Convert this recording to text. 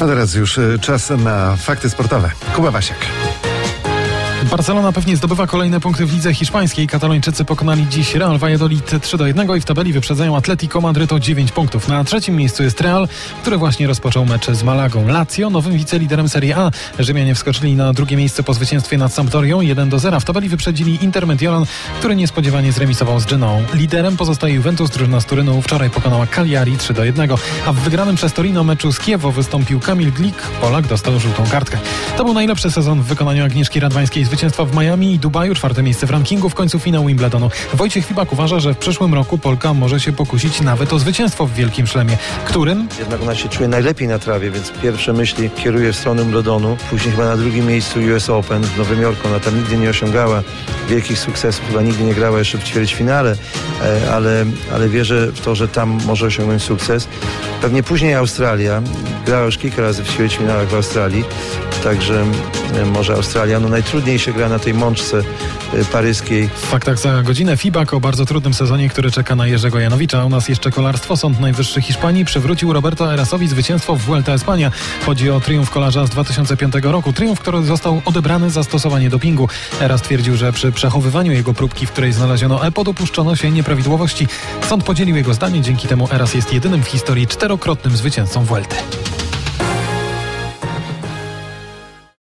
A teraz już czas na fakty sportowe. Kuba Wasiak. Barcelona pewnie zdobywa kolejne punkty w lidze hiszpańskiej. Katalończycy pokonali dziś Real Valladolid 3-1 i w tabeli wyprzedzają Atletico Madryt o 9 punktów. Na trzecim miejscu jest Real, który właśnie rozpoczął mecz z Malagą. Lazio, nowym wiceliderem Serie A. Rzymianie wskoczyli na drugie miejsce po zwycięstwie nad Sampdorią 1-0. W tabeli wyprzedzili Inter Mediolan, który niespodziewanie zremisował z Genoą. Liderem pozostaje Juventus, drużyna z Turynu wczoraj pokonała Cagliari 3-1. A w wygranym przez Torino meczu z Kiewo wystąpił Kamil Glik. Polak dostał żółtą kartkę. To był najlepszy sezon w wykonaniu Agnieszki Radwańskiej. Zwycięstwa w Miami i Dubaju, 4. miejsce w rankingu, w końcu finał Wimbledonu. Wojciech Fibak uważa, że w przyszłym roku Polka może się pokusić nawet o zwycięstwo w Wielkim Szlemie, którym... Jednak ona się czuje najlepiej na trawie, więc pierwsze myśli kieruje w stronę Wimbledonu. Później chyba na drugim miejscu US Open w Nowym Jorku. Ona tam nigdy nie osiągała wielkich sukcesów, chyba nigdy nie grała jeszcze w ćwierćfinale, ale wierzę w to, że tam może osiągnąć sukces. Pewnie później Australia. Grała już kilka razy w ćwierćfinałach w Australii, także może Australia. No najtrudniej się gra na tej mączce paryskiej. W faktach za godzinę Fibak o bardzo trudnym sezonie, który czeka na Jerzego Janowicza. U nas jeszcze kolarstwo. Sąd Najwyższy Hiszpanii przywrócił Roberto Erasowi zwycięstwo w Vuelta Espania. Chodzi o triumf kolarza z 2005 roku. Triumf, który został odebrany za stosowanie dopingu. Eras twierdził, że przy przechowywaniu jego próbki, w której znaleziono EPO, dopuszczono się nieprawidłowości. Sąd podzielił jego zdanie. Dzięki temu Eras jest jedynym w historii 4-krotnym zwycięzcą Vuelty.